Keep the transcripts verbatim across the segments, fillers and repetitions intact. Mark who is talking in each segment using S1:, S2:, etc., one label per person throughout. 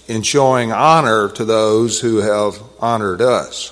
S1: in showing honor to those who have honored us.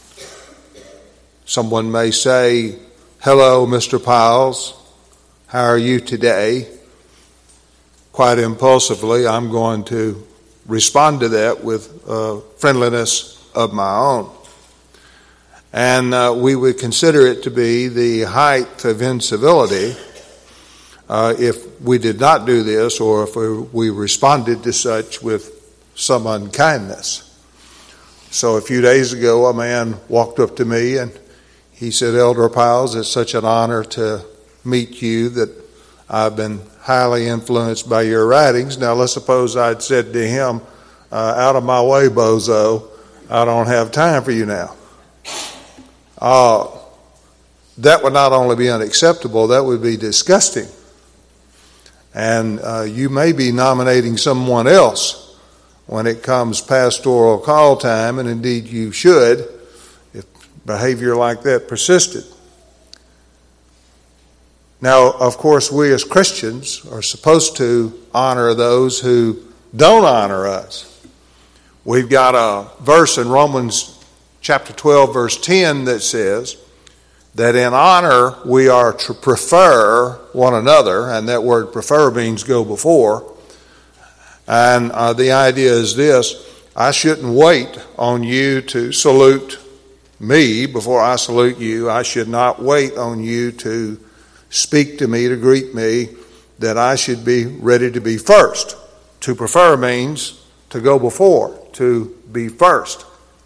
S1: Someone may say, "Hello, Mister Piles, how are you today?" Quite impulsively, I'm going to respond to that with uh, friendliness of my own. And uh, we would consider it to be the height of incivility uh, if we did not do this, or if we, we responded to such with some unkindness. So a few days ago, a man walked up to me and he said, "Elder Piles, it's such an honor to meet you that I've been highly influenced by your writings." Now, let's suppose I'd said to him, uh, "Out of my way, bozo, I don't have time for you now." Uh, that would not only be unacceptable, that would be disgusting. And uh, you may be nominating someone else when it comes pastoral call time, and indeed you should, if behavior like that persisted. Now, of course, we as Christians are supposed to honor those who don't honor us. We've got a verse in Romans chapter twelve, verse ten that says that in honor we are to prefer one another, and that word prefer means go before. And uh, the idea is this: I shouldn't wait on you to salute me before I salute you. I should not wait on you to speak to me, to greet me, that I should be ready to be first. To prefer means to go before, to be first.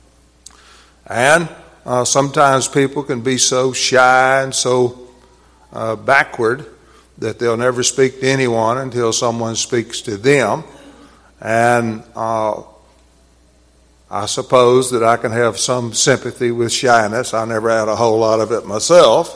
S1: And uh, sometimes people can be so shy and so uh, backward that they'll never speak to anyone until someone speaks to them. And uh, I suppose that I can have some sympathy with shyness. I never had a whole lot of it myself.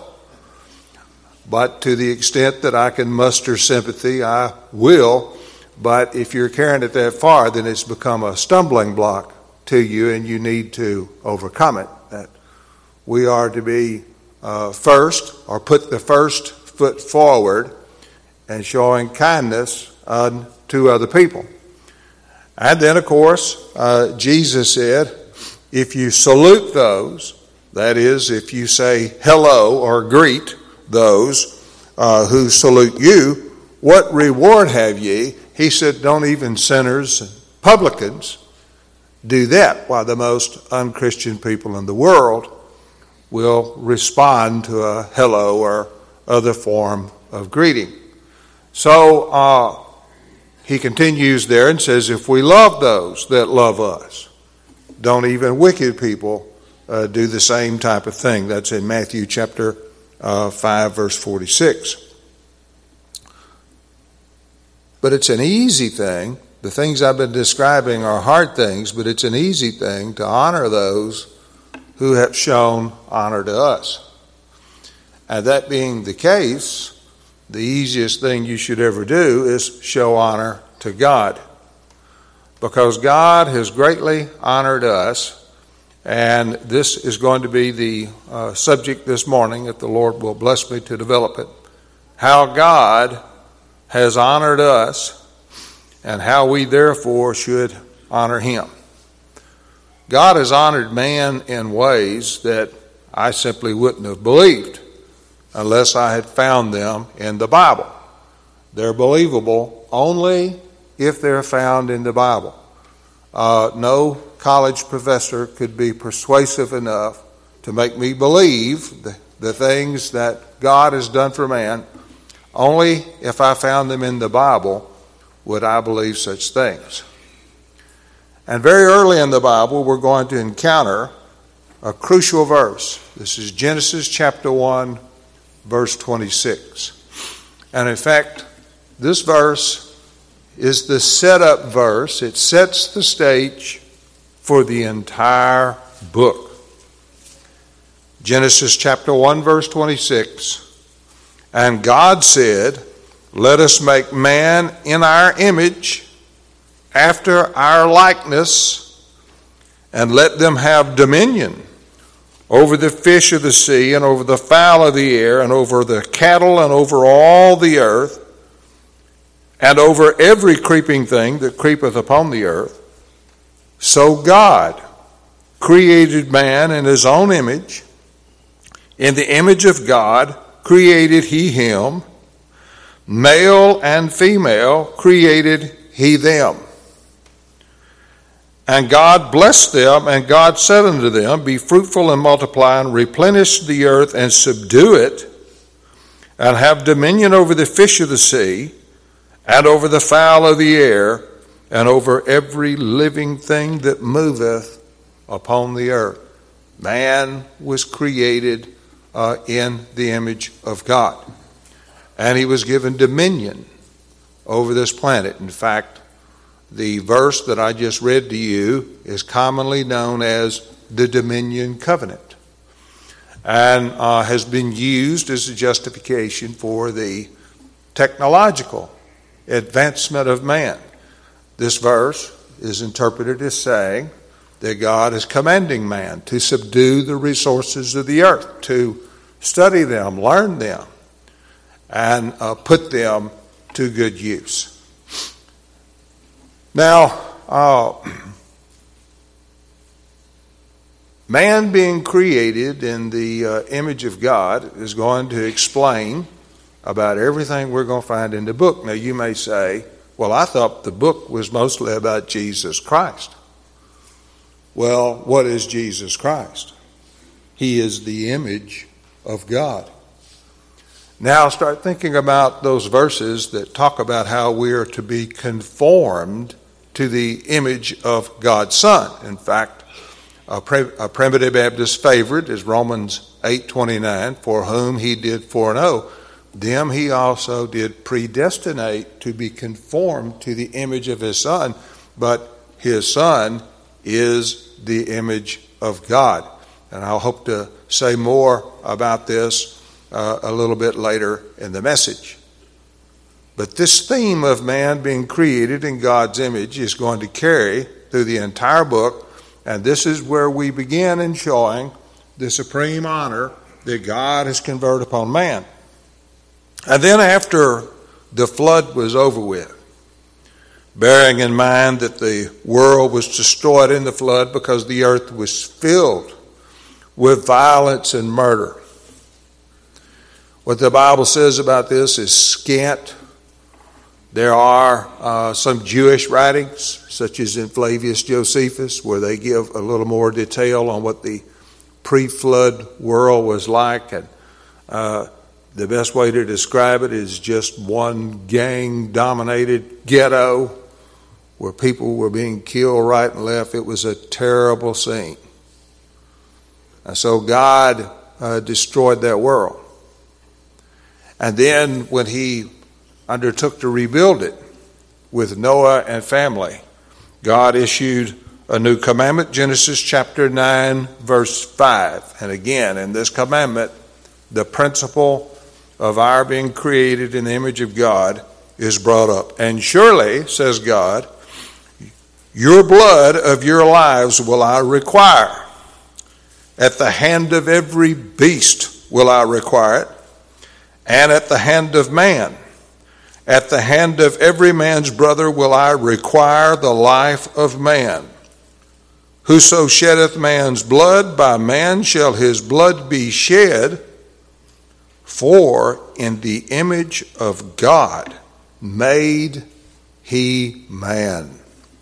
S1: But to the extent that I can muster sympathy, I will. But if you're carrying it that far, then it's become a stumbling block to you, and you need to overcome it. That we are to be uh, first, or put the first foot forward, and showing kindness uh, to other people. And then, of course, uh, Jesus said, if you salute those, that is, if you say hello or greet those uh, who salute you, what reward have ye? He said, don't even sinners and publicans do that, while the most unchristian people in the world will respond to a hello or other form of greeting. So uh, he continues there and says, if we love those that love us, don't even wicked people uh, do the same type of thing. That's in Matthew chapter uh, five, verse forty-six. But it's an easy thing. The things I've been describing are hard things, but it's an easy thing to honor those who have shown honor to us. And that being the case, the easiest thing you should ever do is show honor to God. Because God has greatly honored us, and this is going to be the uh, subject this morning, if the Lord will bless me to develop it. How God has honored us, and how we therefore should honor him. God has honored man in ways that I simply wouldn't have believed unless I had found them in the Bible. They're believable only if they're found in the Bible. Uh, no college professor could be persuasive enough to make me believe the, the things that God has done for man. Only if I found them in the Bible would I believe such things. And very early in the Bible, we're going to encounter a crucial verse. This is Genesis chapter one, verse twenty-six. And in fact, this verse is the setup verse. It sets the stage for the entire book. Genesis chapter one, verse twenty-six. And God said, let us make man in our image, after our likeness, and let them have dominion over the fish of the sea, and over the fowl of the air, and over the cattle, and over all the earth, and over every creeping thing that creepeth upon the earth. So God created man in his own image. In the image of God created he him. Male and female created he them. And God blessed them, and God said unto them, Be fruitful and multiply, and replenish the earth, and subdue it, and have dominion over the fish of the sea, and over the fowl of the air, and over every living thing that moveth upon the earth. Man was created uh, in the image of God. And he was given dominion over this planet. In fact, the verse that I just read to you is commonly known as the Dominion Covenant, and uh, has been used as a justification for the technological advancement of man. This verse is interpreted as saying that God is commanding man to subdue the resources of the earth, to study them, learn them, and uh, put them to good use. Now, uh, man being created in the uh, image of God is going to explain about everything we're going to find in the book. Now, you may say, well, I thought the book was mostly about Jesus Christ. Well, what is Jesus Christ? He is the image of God. Now start thinking about those verses that talk about how we are to be conformed to the image of God's Son. In fact, a, pre- a primitive Baptist favorite is Romans eight twenty-nine, for whom he did foreknow, them he also did predestinate to be conformed to the image of his Son, but his Son is the image of God. And I'll hope to say more about this uh, a little bit later in the message. But this theme of man being created in God's image is going to carry through the entire book, and this is where we begin in showing the supreme honor that God has conferred upon man. And then after the flood was over with, bearing in mind that the world was destroyed in the flood because the earth was filled with violence and murder. What the Bible says about this is scant. There are uh, some Jewish writings, such as in Flavius Josephus, where they give a little more detail on what the pre-flood world was like. And uh, the best way to describe it is just one gang-dominated ghetto where people were being killed right and left. It was a terrible scene. And so God uh, destroyed that world. And then when he undertook to rebuild it with Noah and family, God issued a new commandment, Genesis chapter nine, verse five. And again, in this commandment, the principle of our being created in the image of God is brought up. And surely, says God, your blood of your lives will I require. At the hand of every beast will I require it, and at the hand of man. At the hand of every man's brother will I require the life of man. Whoso sheddeth man's blood, by man shall his blood be shed. For in the image of God made he man.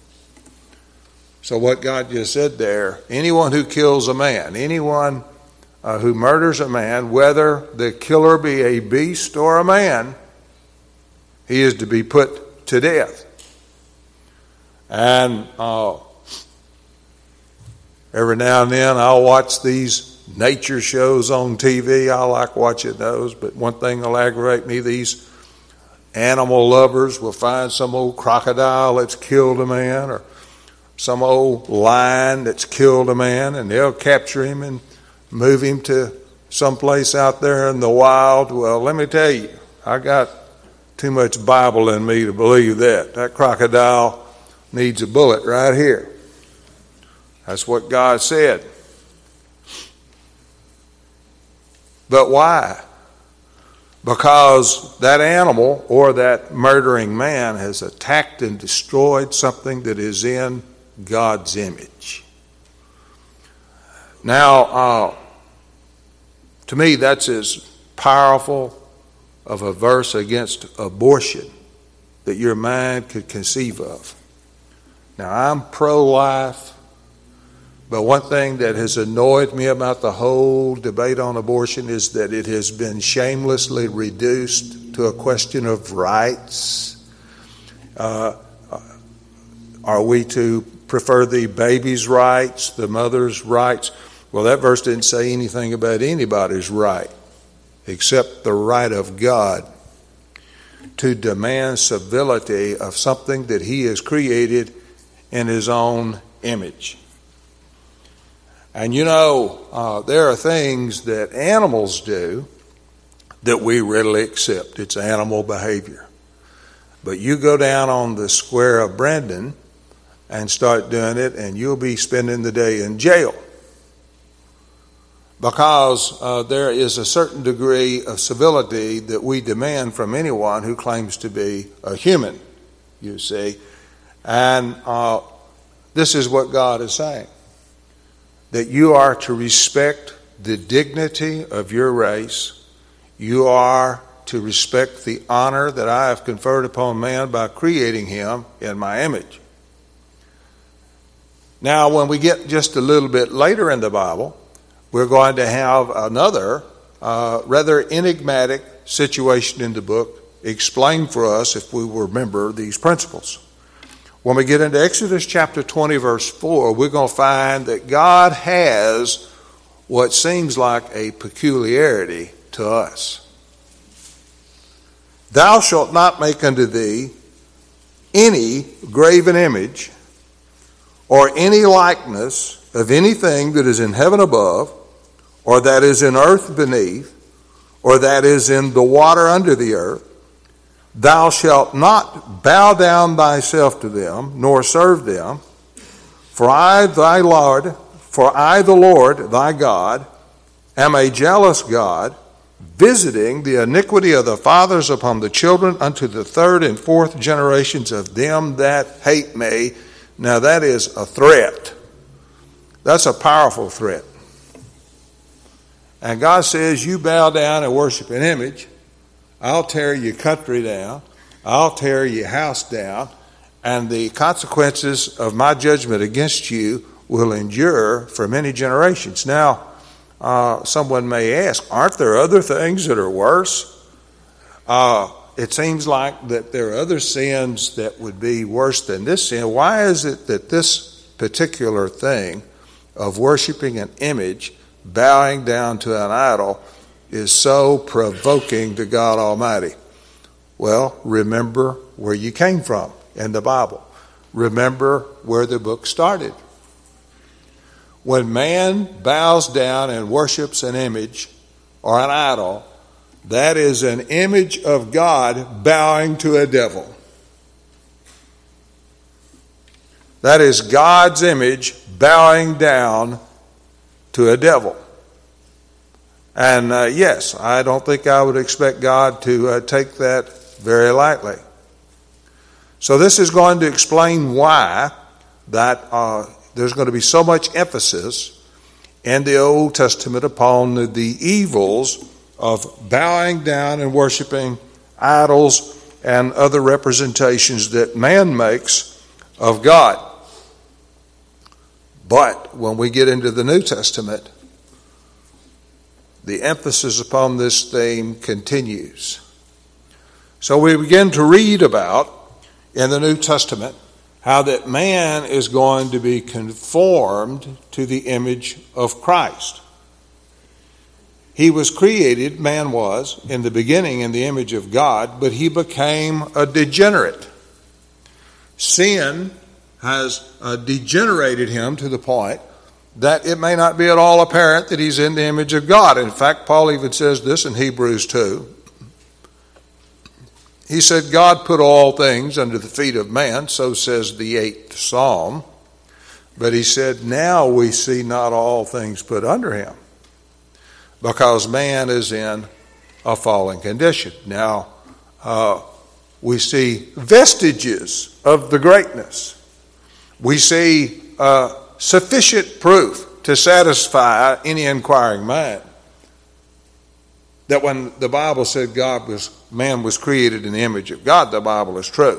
S1: So what God just said there, anyone who kills a man, anyone uh, who murders a man, whether the killer be a beast or a man, he is to be put to death. And uh, every now and then I'll watch these nature shows on T V. I like watching those, but one thing that'll aggravate me, these animal lovers will find some old crocodile that's killed a man, or some old lion that's killed a man, and they'll capture him and move him to someplace out there in the wild. Well, let me tell you, I got too much Bible in me to believe that. That crocodile needs a bullet right here. That's what God said. But why? Because that animal or that murdering man has attacked and destroyed something that is in God's image. Now, uh, to me, that's as powerful of a verse against abortion that your mind could conceive of. Now, I'm pro-life, but one thing that has annoyed me about the whole debate on abortion is that it has been shamelessly reduced to a question of rights. Uh, are we to prefer the baby's rights, the mother's rights? Well, that verse didn't say anything about anybody's right except the right of God to demand civility of something that he has created in his own image. And you know, uh, there are things that animals do that we readily accept. It's animal behavior. But you go down on the square of Brandon and start doing it, and you'll be spending the day in jail. Because uh, there is a certain degree of civility that we demand from anyone who claims to be a human, you see. And uh, this is what God is saying. That you are to respect the dignity of your race. You are to respect the honor that I have conferred upon man by creating him in my image. Now, when we get just a little bit later in the Bible, we're going to have another uh, rather enigmatic situation in the book explained for us if we remember these principles. When we get into Exodus chapter twenty, verse four, we're going to find that God has what seems like a peculiarity to us. Thou shalt not make unto thee any graven image or any likeness of anything that is in heaven above, or that is in earth beneath, or that is in the water under the earth. Thou shalt not bow down thyself to them, nor serve them. For I, thy Lord, for I, the Lord, thy God, am a jealous God, visiting the iniquity of the fathers upon the children unto the third and fourth generations of them that hate me. Now that is a threat. That's a powerful threat. And God says, you bow down and worship an image, I'll tear your country down, I'll tear your house down, and the consequences of my judgment against you will endure for many generations. Now, uh, someone may ask, aren't there other things that are worse? Uh, it seems like that there are other sins that would be worse than this sin. Why is it that this particular thing of worshiping an image, bowing down to an idol, is so provoking to God Almighty? Well, remember where you came from in the Bible. Remember where the book started. When man bows down and worships an image or an idol, that is an image of God bowing to a devil. That is God's image bowing down to a devil. And uh, yes, I don't think I would expect God to uh, take that very lightly. So this is going to explain why that uh, there's going to be so much emphasis in the Old Testament upon the, the evils of bowing down and worshiping idols and other representations that man makes of God. But when we get into the New Testament, the emphasis upon this theme continues. So we begin to read about in the New Testament how that man is going to be conformed to the image of Christ. He was created, man was, in the beginning in the image of God, but he became a degenerate. Sin has uh, degenerated him to the point that it may not be at all apparent that he's in the image of God. In fact, Paul even says this in Hebrews two. He said, God put all things under the feet of man, so says the eighth Psalm. But he said, now we see not all things put under him, because man is in a fallen condition. Now, uh, we see vestiges of the greatness. we see uh, sufficient proof to satisfy any inquiring mind that when the Bible said God was, man was created in the image of God, the Bible is true.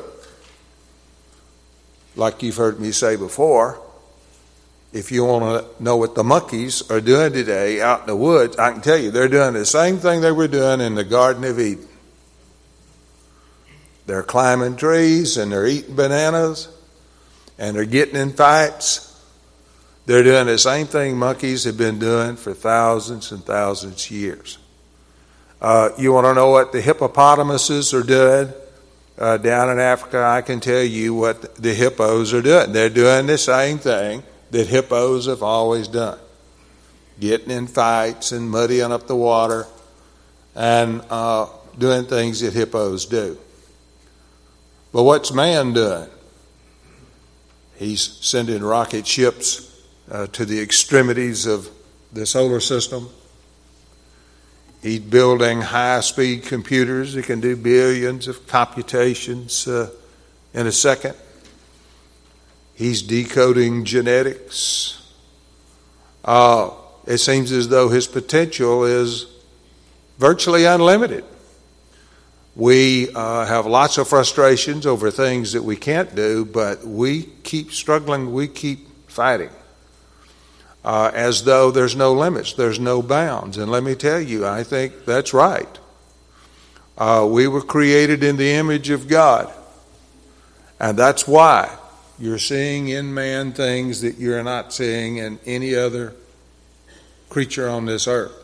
S1: Like you've heard me say before, if you want to know what the monkeys are doing today out in the woods, I can tell you they're doing the same thing they were doing in the Garden of Eden. They're climbing trees and they're eating bananas and they're getting in fights. They're doing the same thing monkeys have been doing for thousands and thousands of years. Uh, you want to know what the hippopotamuses are doing uh, down in Africa? I can tell you what the hippos are doing. They're doing the same thing that hippos have always done. Getting in fights and muddying up the water and uh, doing things that hippos do. But what's man doing? He's sending rocket ships uh, to the extremities of the solar system. He's building high-speed computers that can do billions of computations uh, in a second. He's decoding genetics. Uh, it seems as though his potential is virtually unlimited. We uh, have lots of frustrations over things that we can't do, but we keep struggling, we keep fighting. Uh, as though there's no limits, there's no bounds. And let me tell you, I think that's right. Uh, we were created in the image of God. And that's why you're seeing in man things that you're not seeing in any other creature on this earth.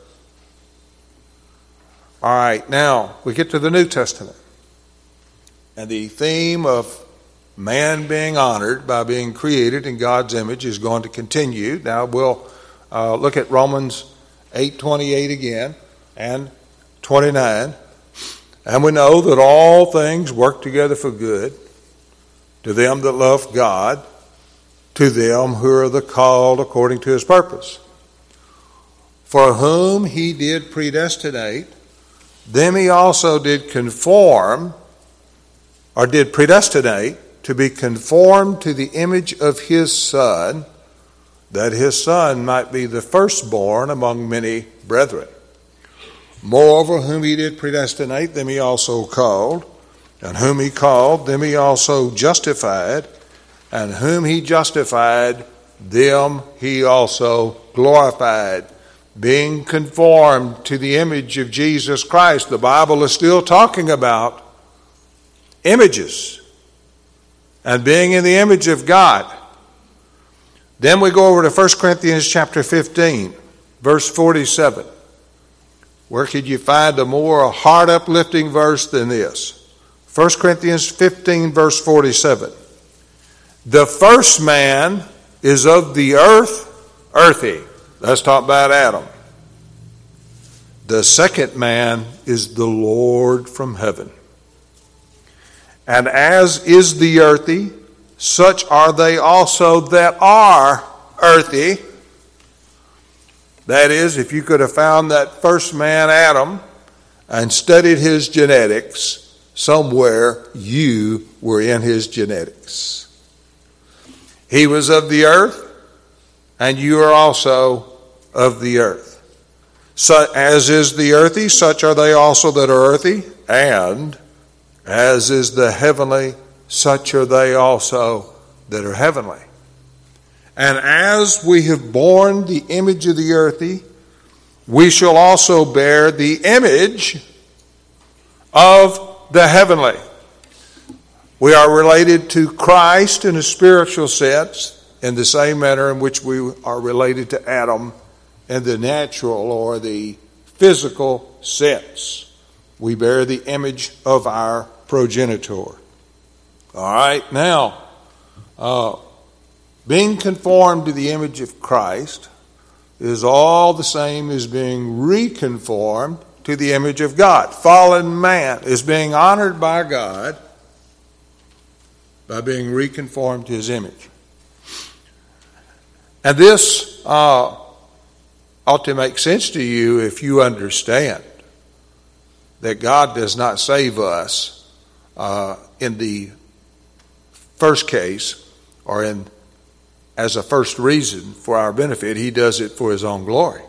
S1: All right, now we get to the New Testament. And the theme of man being honored by being created in God's image is going to continue. Now we'll uh, look at Romans eight twenty-eight again and twenty-nine. And we know that all things work together for good to them that love God, to them who are the called according to his purpose. For whom he did predestinate, them he also did conform, or did predestinate, to be conformed to the image of his Son, that his Son might be the firstborn among many brethren. Moreover, whom he did predestinate, them he also called, and whom he called, them he also justified, and whom he justified, them he also glorified. Being conformed to the image of Jesus Christ. The Bible is still talking about images and being in the image of God. Then we go over to First Corinthians chapter fifteen, verse forty-seven. Where could you find a more heart-uplifting verse than this? First Corinthians fifteen, verse forty-seven. The first man is of the earth, earthy. Let's talk about Adam. The second man is the Lord from heaven. And as is the earthy, such are they also that are earthy. That is, if you could have found that first man, Adam, and studied his genetics, somewhere you were in his genetics. He was of the earth, and you are also of the earth. So, as is the earthy, such are they also that are earthy, and as is the heavenly, such are they also that are heavenly. And as we have borne the image of the earthy, we shall also bear the image of the heavenly. We are related to Christ in a spiritual sense, in the same manner in which we are related to Adam in the natural or the physical sense. We bear the image of our progenitor. All right, now, uh, being conformed to the image of Christ is all the same as being reconformed to the image of God. Fallen man is being honored by God by being reconformed to his image. And this uh, ought to make sense to you if you understand that God does not save us uh, in the first case or in as a first reason for our benefit. He does it for his own glory.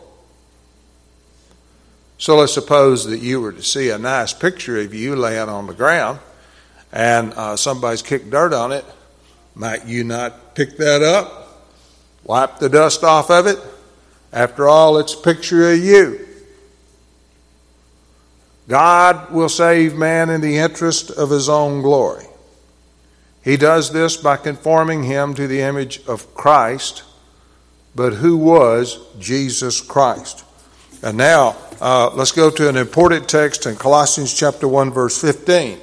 S1: So let's suppose that you were to see a nice picture of you laying on the ground and uh, somebody's kicked dirt on it. Might you not pick that up, wipe the dust off of it? After all, it's a picture of you. God will save man in the interest of his own glory. He does this by conforming him to the image of Christ. But who was Jesus Christ? And now, uh, let's go to an important text in Colossians chapter one, verse fifteen.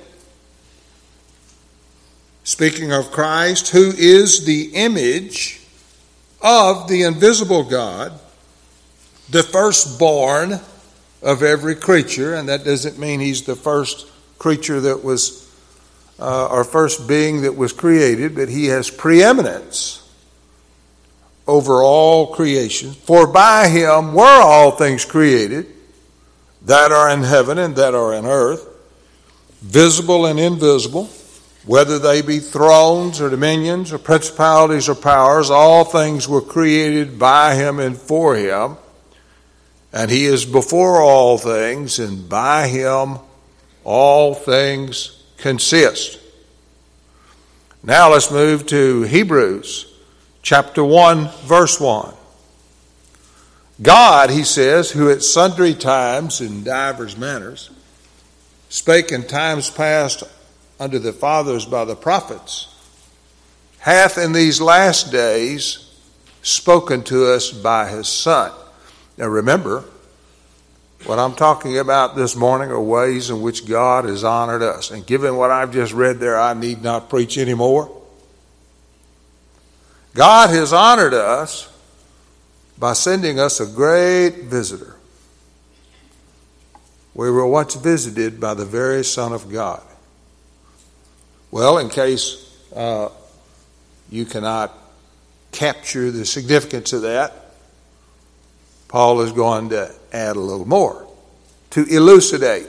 S1: Speaking of Christ, who is the image of the invisible God, the firstborn of every creature. And that doesn't mean he's the first creature that was Uh, our first being that was created, but he has preeminence over all creation. For by him were all things created, that are in heaven and that are in earth, visible and invisible, whether they be thrones or dominions or principalities or powers. All things were created by him and for him. And he is before all things, and by him all things consist. Now let's move to Hebrews chapter one, verse one. God, he says, who at sundry times in divers manners spake in times past unto the fathers by the prophets, hath in these last days spoken to us by his Son. Now remember, what I'm talking about this morning are ways in which God has honored us. And given what I've just read there, I need not preach anymore. God has honored us by sending us a great visitor. We were once visited by the very Son of God. Well, in case uh, you cannot capture the significance of that, Paul is going to add a little more to elucidate.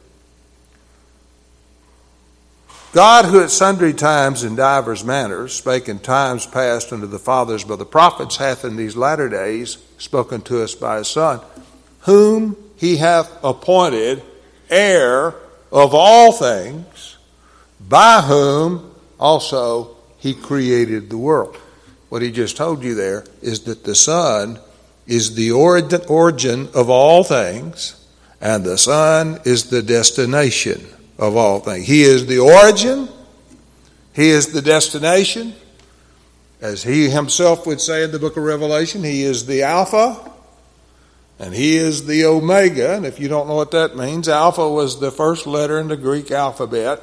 S1: God, who at sundry times in divers manners spake in times past unto the fathers by the prophets, hath in these latter days spoken to us by his Son, whom he hath appointed heir of all things, by whom also he created the world. What he just told you there is that the Son is the origin of all things, and the Son is the destination of all things. He is the origin, he is the destination. As he himself would say in the book of Revelation, he is the Alpha, and he is the Omega. And if you don't know what that means, Alpha was the first letter in the Greek alphabet.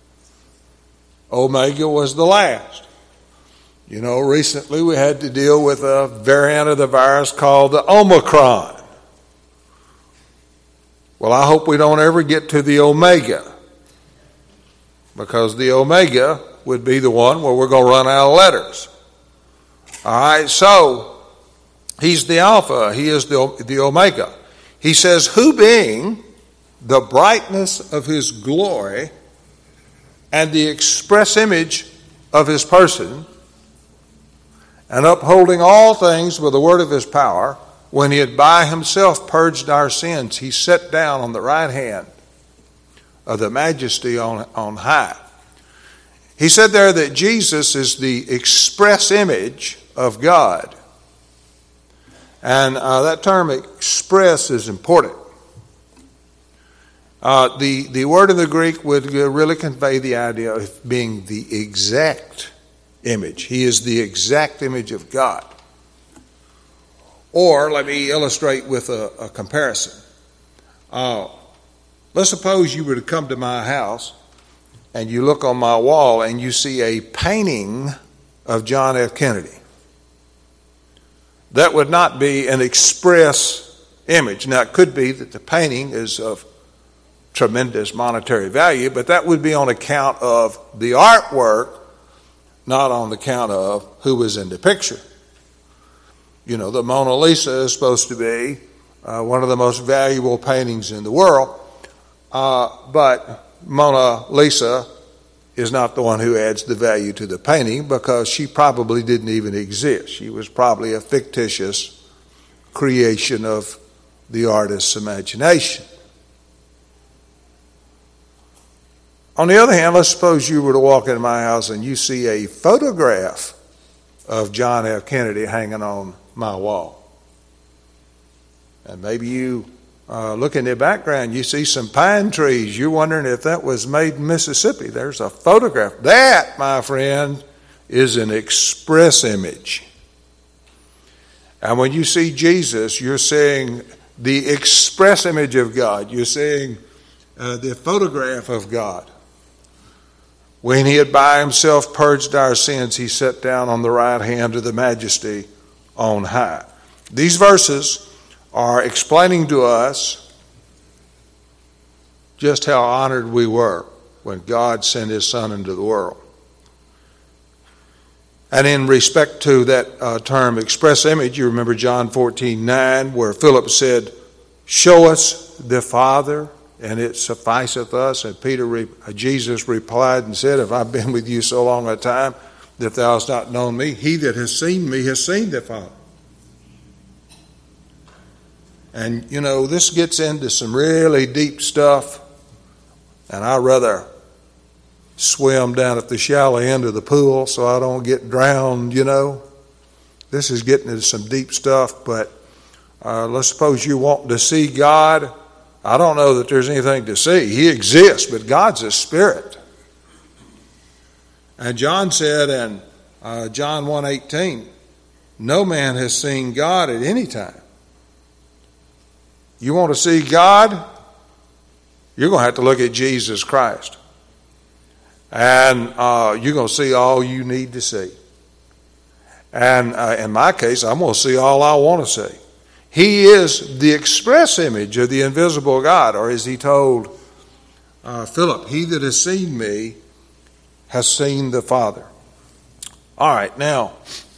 S1: Omega was the last. You know, recently we had to deal with a variant of the virus called the Omicron. Well, I hope we don't ever get to the Omega, because the Omega would be the one where we're going to run out of letters. All right, so he's the Alpha, he is the, the Omega. He says, who being the brightness of his glory and the express image of his person, and upholding all things with the word of his power, when he had by himself purged our sins, he sat down on the right hand of the majesty on, on high. He said there that Jesus is the express image of God. And uh, that term express is important. Uh, the, the word in the Greek would really convey the idea of being the exact image. He is the exact image of God. Or let me illustrate with a, a comparison. Uh, let's suppose you were to come to my house and you look on my wall and you see a painting of John F. Kennedy. That would not be an express image. Now, it could be that the painting is of tremendous monetary value, but that would be on account of the artwork, not on account of who was in the picture. You know, the Mona Lisa is supposed to be uh, one of the most valuable paintings in the world, uh, but Mona Lisa is not the one who adds the value to the painting, because she probably didn't even exist. She was probably a fictitious creation of the artist's imagination. On the other hand, let's suppose you were to walk into my house and you see a photograph of John F. Kennedy hanging on my wall. And maybe you uh, look in the background, you see some pine trees. You're wondering if that was made in Mississippi. There's a photograph. That, my friend, is an express image. And when you see Jesus, you're seeing the express image of God. You're seeing uh, the photograph of God. When he had by himself purged our sins, he sat down on the right hand of the Majesty on high. These verses are explaining to us just how honored we were when God sent his Son into the world. And in respect to that uh, term express image, you remember John fourteen nine, where Philip said, "Show us the Father, and it sufficeth us." And Peter, re- Jesus replied and said, "If I've been with you so long a time that thou hast not known me, he that has seen me has seen the Father." And, you know, this gets into some really deep stuff, and I'd rather swim down at the shallow end of the pool so I don't get drowned, you know. This is getting into some deep stuff, but uh, let's suppose you want to see God. I don't know that there's anything to see. He exists, but God's a spirit. And John said in uh, John one eighteen, "No man has seen God at any time." You want to see God? You're going to have to look at Jesus Christ. And uh, you're going to see all you need to see. And uh, in my case, I'm going to see all I want to see. He is the express image of the invisible God. Or as he told uh, Philip, "He that has seen me has seen the Father." All right, now,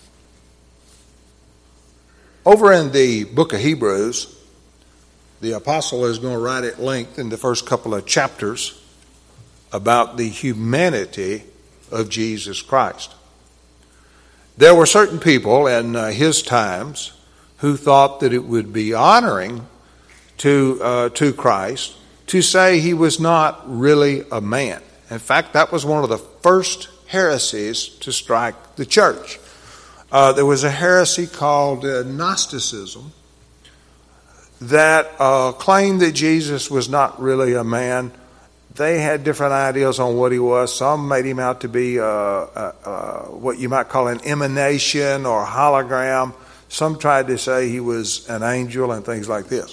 S1: over in the book of Hebrews, the apostle is going to write at length in the first couple of chapters about the humanity of Jesus Christ. There were certain people in uh, his times who thought that it would be honoring to uh, to Christ to say he was not really a man. In fact, that was one of the first heresies to strike the church. Uh, there was a heresy called uh, Gnosticism that uh, claimed that Jesus was not really a man. They had different ideas on what he was. Some made him out to be uh, uh, uh, what you might call an emanation or hologram. Some tried to say he was an angel and things like this.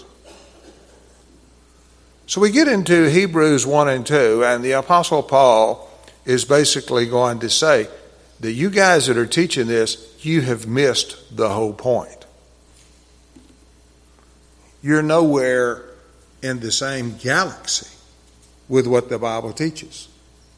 S1: So we get into Hebrews one and two, and the Apostle Paul is basically going to say that you guys that are teaching this, you have missed the whole point. You're nowhere in the same galaxy with what the Bible teaches.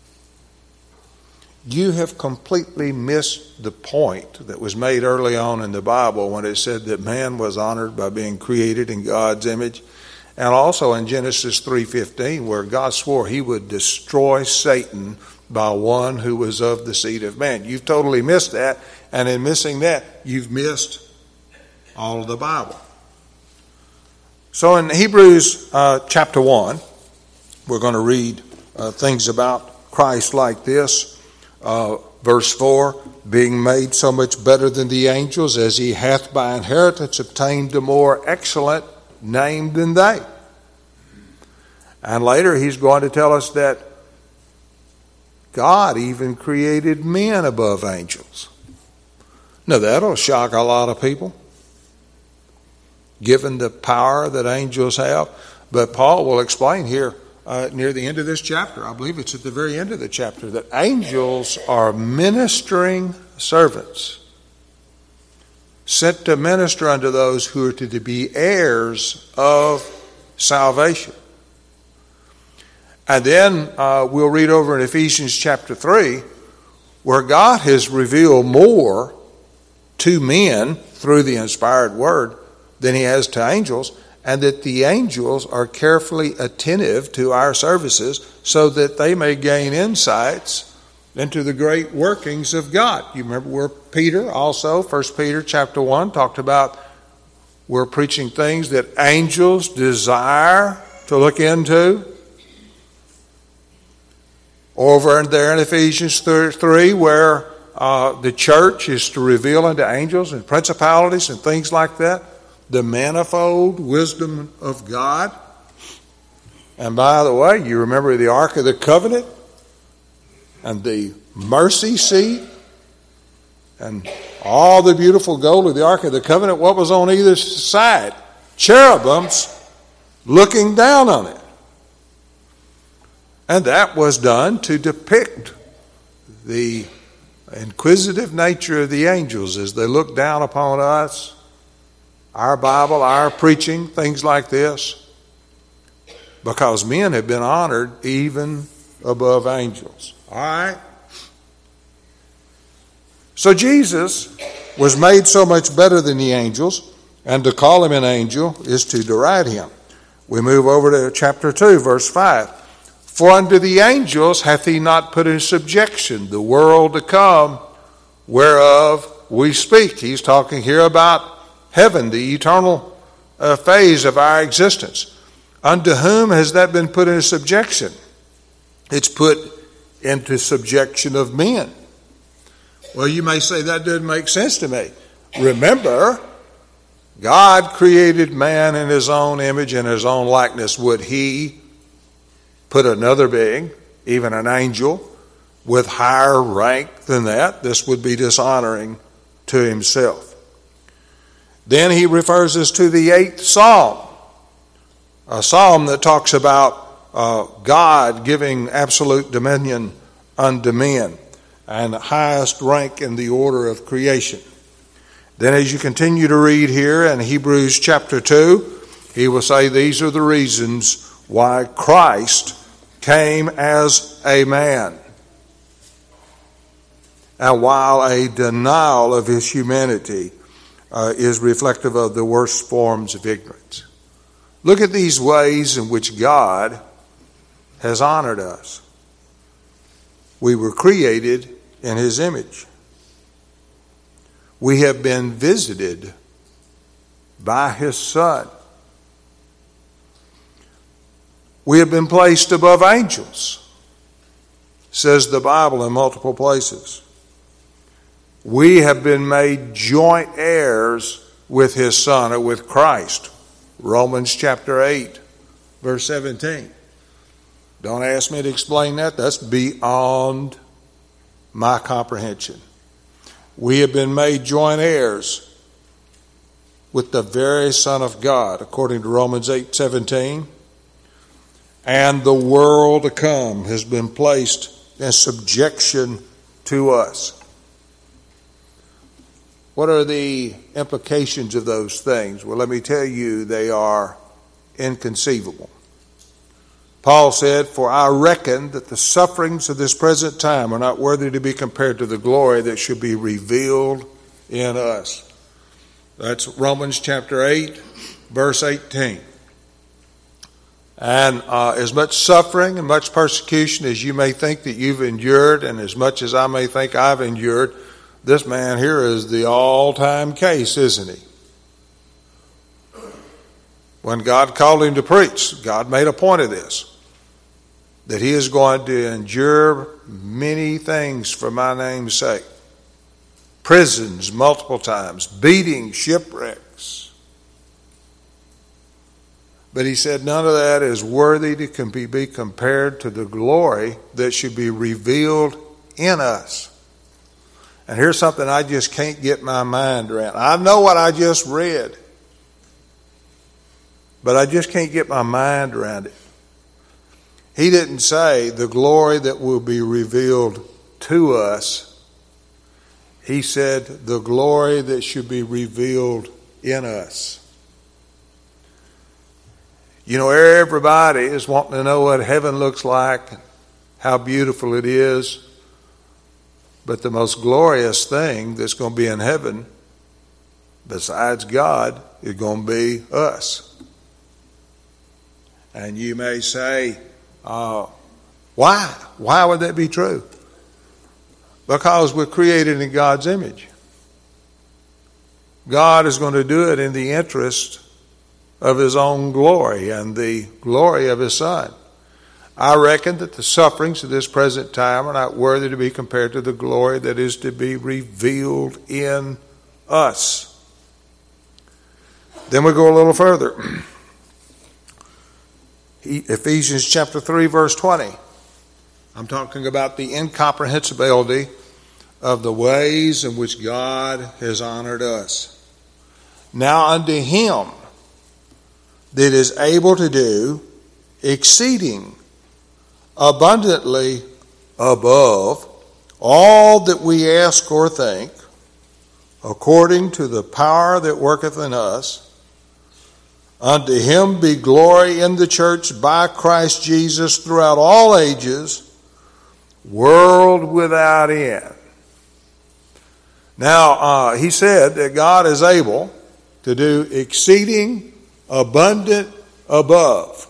S1: You have completely missed the point that was made early on in the Bible when it said that man was honored by being created in God's image. And also in Genesis three fifteen, where God swore he would destroy Satan by one who was of the seed of man. You've totally missed that. And in missing that, you've missed all of the Bible. So in Hebrews uh, chapter one, we're going to read uh, things about Christ like this. Uh, verse four, "Being made so much better than the angels, as he hath by inheritance obtained a more excellent name than they." And later he's going to tell us that God even created men above angels. Now that'll shock a lot of people, given the power that angels have. But Paul will explain here uh, near the end of this chapter, I believe it's at the very end of the chapter, that angels are ministering servants sent to minister unto those who are to be heirs of salvation. And then uh, we'll read over in Ephesians chapter three, where God has revealed more to men through the inspired word than he has to angels, and that the angels are carefully attentive to our services so that they may gain insights into the great workings of God. You remember where Peter also, First Peter chapter one, talked about we're preaching things that angels desire to look into. Over there in Ephesians three, where uh, the church is to reveal unto angels and principalities and things like that the manifold wisdom of God. And by the way, you remember the Ark of the Covenant and the mercy seat and all the beautiful gold of the Ark of the Covenant. What was on either side? Cherubims looking down on it. And that was done to depict the inquisitive nature of the angels as they look down upon us, our Bible, our preaching, things like this, because men have been honored even above angels. All right? So Jesus was made so much better than the angels, and to call him an angel is to deride him. We move over to chapter two, verse five. For unto the angels hath he not put in subjection the world to come, whereof we speak. He's talking here about heaven, the eternal uh, phase of our existence. Unto whom has that been put in subjection? It's put into subjection of men. Well, you may say that doesn't make sense to me. Remember, God created man in his own image and his own likeness. Would he put another being, even an angel, with higher rank than that? This would be dishonoring to himself. Then he refers us to the eighth psalm, a psalm that talks about uh, God giving absolute dominion unto men and highest rank in the order of creation. Then as you continue to read here in Hebrews chapter two, he will say these are the reasons why Christ came as a man. And while a denial of his humanity uh, is reflective of the worst forms of ignorance. Look at these ways in which God has honored us. We were created in his image. We have been visited by his Son. We have been placed above angels, says the Bible in multiple places. We have been made joint heirs with his Son, or with Christ. Romans chapter eight, verse seventeen. Don't ask me to explain that. That's beyond my comprehension. We have been made joint heirs with the very Son of God, according to Romans eight seventeen. And the world to come has been placed in subjection to us. What are the implications of those things? Well, let me tell you, they are inconceivable. Paul said, for I reckon that the sufferings of this present time are not worthy to be compared to the glory that should be revealed in us. That's Romans chapter eight, verse eighteen. And uh, as much suffering and much persecution as you may think that you've endured, and as much as I may think I've endured, this man here is the all-time case, isn't he? When God called him to preach, God made a point of this, that he is going to endure many things for my name's sake. Prisons multiple times, beatings, shipwrecks. But he said none of that is worthy to be compared to the glory that should be revealed in us. And here's something I just can't get my mind around. I know what I just read, but I just can't get my mind around it. He didn't say the glory that will be revealed to us. He said the glory that should be revealed in us. You know, everybody is wanting to know what heaven looks like, how beautiful it is. But the most glorious thing that's going to be in heaven, besides God, is going to be us. And you may say, uh, why? Why would that be true? Because we're created in God's image. God is going to do it in the interest of his own glory and the glory of his Son. I reckon that the sufferings of this present time are not worthy to be compared to the glory that is to be revealed in us. Then we go a little further. Ephesians chapter three, verse twenty. I'm talking about the incomprehensibility of the ways in which God has honored us. Now unto him that is able to do exceeding abundantly above all that we ask or think, according to the power that worketh in us, unto him be glory in the church by Christ Jesus throughout all ages, world without end. Now, uh, he said that God is able to do exceeding abundant above.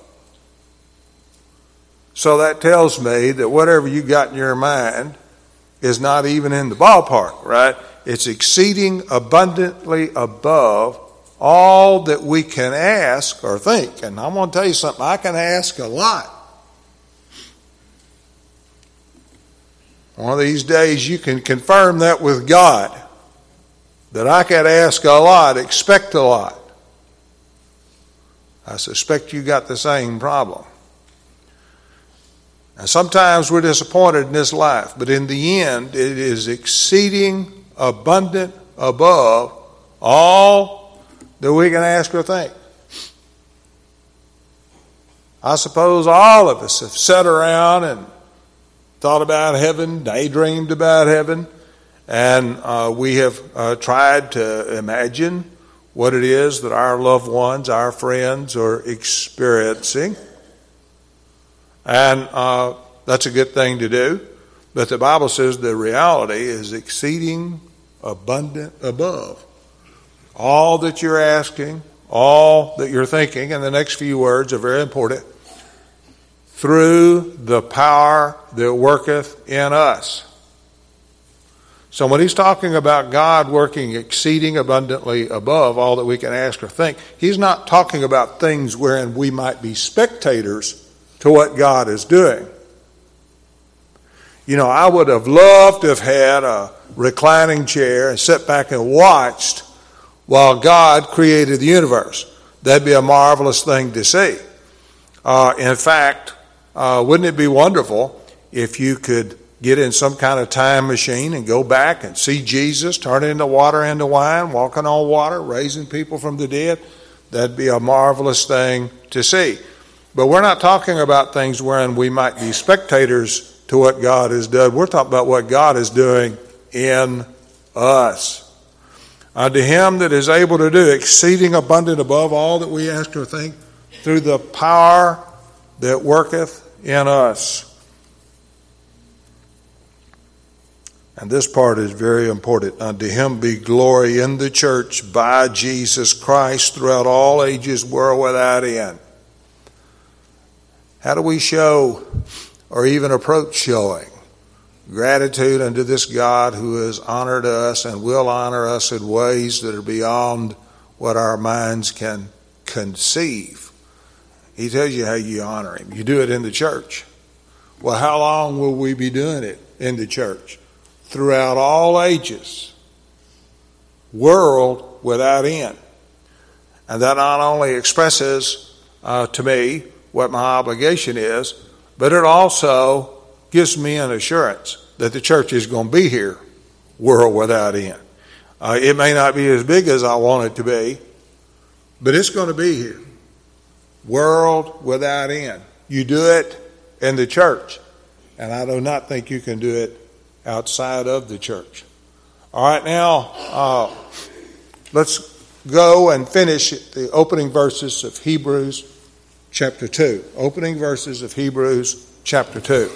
S1: So that tells me that whatever you got in your mind is not even in the ballpark, right? It's exceeding abundantly above all that we can ask or think. And I'm going to tell you something, I can ask a lot. One of these days you can confirm that with God, that I can ask a lot, expect a lot. I suspect you got the same problem. And sometimes we're disappointed in this life, but in the end it is exceeding abundant above all that we can ask or think. I suppose all of us have sat around and thought about heaven, daydreamed about heaven, and uh, we have uh, tried to imagine what it is that our loved ones, our friends are experiencing. And uh, that's a good thing to do. But the Bible says the reality is exceeding abundant above all that you're asking, all that you're thinking. And the next few words are very important. Through the power that worketh in us. So when he's talking about God working exceeding abundantly above all that we can ask or think, he's not talking about things wherein we might be spectators to what God is doing. You know, I would have loved to have had a reclining chair and sat back and watched while God created the universe. That'd be a marvelous thing to see. Uh, in fact, uh, wouldn't it be wonderful if you could get in some kind of time machine and go back and see Jesus turning the water into wine, walking on water, raising people from the dead? That'd be a marvelous thing to see. But we're not talking about things wherein we might be spectators to what God has done. We're talking about what God is doing in us. Unto him that is able to do exceeding abundant above all that we ask or think, through the power that worketh in us. And this part is very important. Unto him be glory in the church by Jesus Christ throughout all ages, world without end. How do we show or even approach showing gratitude unto this God who has honored us and will honor us in ways that are beyond what our minds can conceive? He tells you how you honor him. You do it in the church. Well, how long will we be doing it in the church? Throughout all ages, world without end. And that not only expresses uh, to me what my obligation is, but it also gives me an assurance that the church is going to be here, world without end. Uh, it may not be as big as I want it to be, but it's going to be here, world without end. You do it in the church, and I do not think you can do it outside of the church. All right, now uh, let's go and finish the opening verses of Hebrews chapter two. Opening verses of Hebrews chapter two.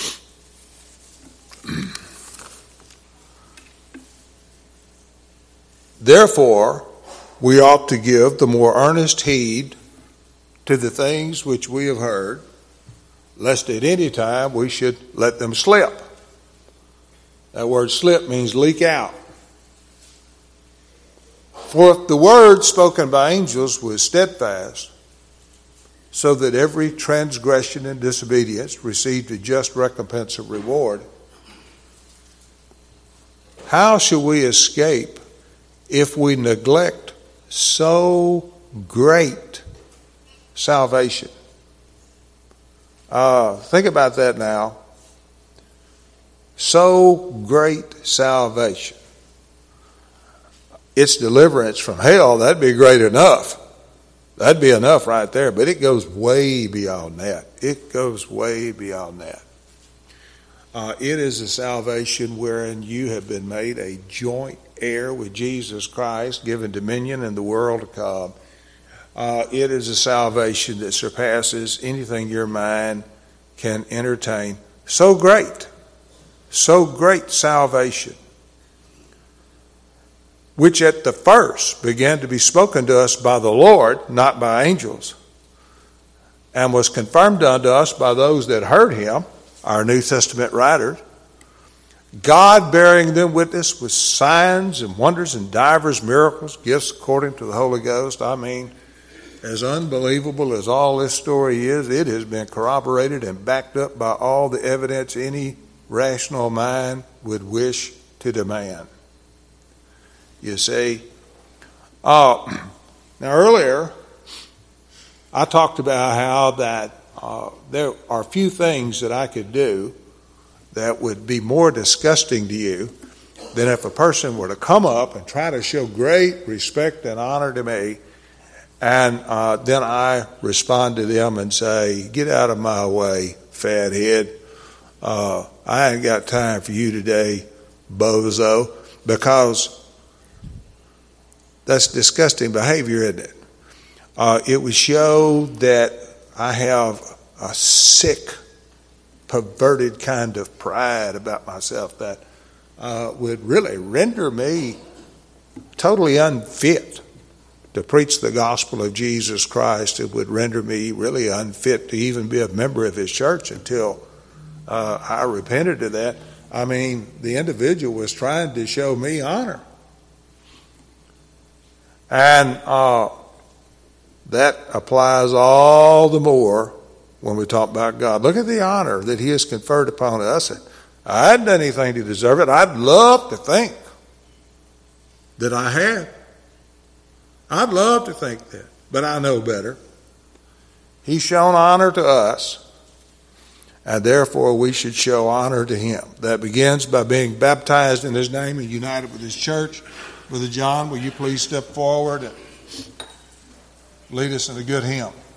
S1: Therefore, we ought to give the more earnest heed to the things which we have heard, lest at any time we should let them slip. That word slip means leak out. For if the word spoken by angels was steadfast, so that every transgression and disobedience received a just recompense of reward, how shall we escape if we neglect so great salvation? Uh, think about that now. So great salvation. It's deliverance from hell. That'd be great enough. That'd be enough right there. But it goes way beyond that. It goes way beyond that. Uh, it is a salvation wherein you have been made a joint heir with Jesus Christ, given dominion in the world to come. Uh, it is a salvation that surpasses anything your mind can entertain. So great. So great salvation, which at the first began to be spoken to us by the Lord, not by angels, and was confirmed unto us by those that heard him, our New Testament writers, God bearing them witness with signs and wonders and divers miracles, gifts according to the Holy Ghost. I mean, as unbelievable as all this story is, it has been corroborated and backed up by all the evidence any rational mind would wish to demand. You see, uh, now earlier I talked about how that uh, there are few things that I could do that would be more disgusting to you than if a person were to come up and try to show great respect and honor to me, and uh, then I respond to them and say, "Get out of my way, fathead. Uh, I ain't got time for you today, bozo," because that's disgusting behavior, isn't it? Uh, it would show that I have a sick, perverted kind of pride about myself that uh, would really render me totally unfit to preach the gospel of Jesus Christ. It would render me really unfit to even be a member of his church until uh, I repented of that. I mean, the individual was trying to show me honor. And uh, that applies all the more when we talk about God. Look at the honor that he has conferred upon us. I hadn't done anything to deserve it. I'd love to think that I had. I'd love to think that, but I know better. He's shown honor to us, and therefore we should show honor to him. That begins by being baptized in his name and united with his church. Brother John, will you please step forward and lead us in a good hymn?